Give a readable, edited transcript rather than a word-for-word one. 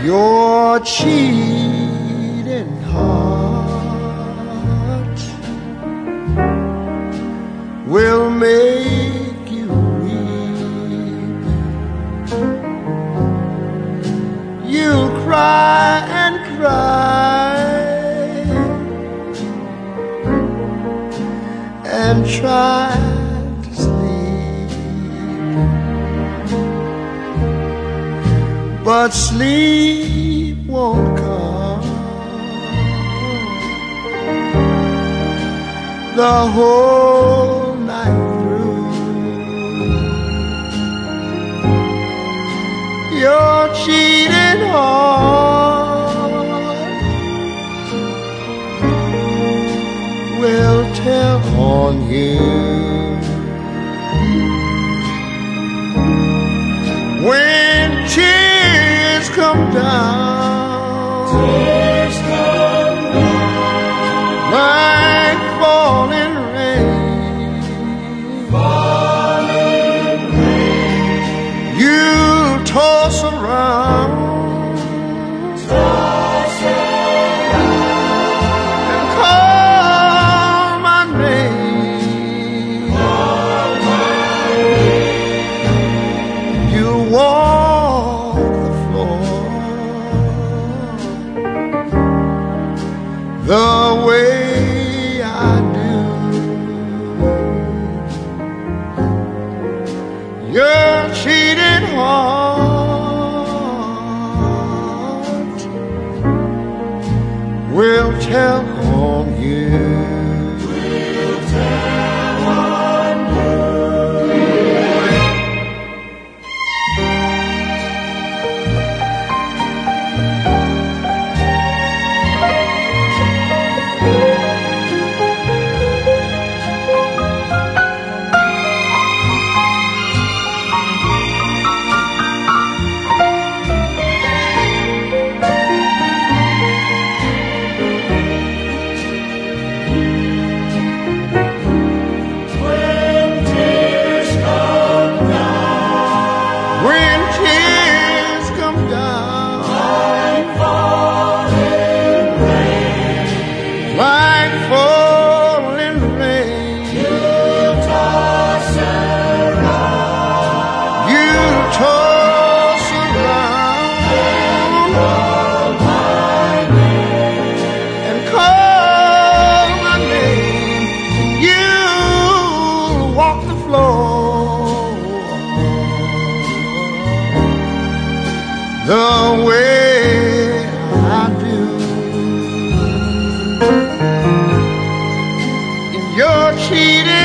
Your cheating heart will make you weep. You'll cry and cry and try to sleep, but sleep won't come the whole night through. Your cheating heart will tell on you when tears come down, tears come down, like falling rain, falling rain. You toss around, Toss around, and call my name. call my name. You walk the floor the way I do. Your cheating heart will tell on you. We'll tell on you. When tears come down, When tears come down, like falling rain, like falling rain, you'll toss around, you toss around call my name. and call my name. You walk the floor the way I do. In your cheating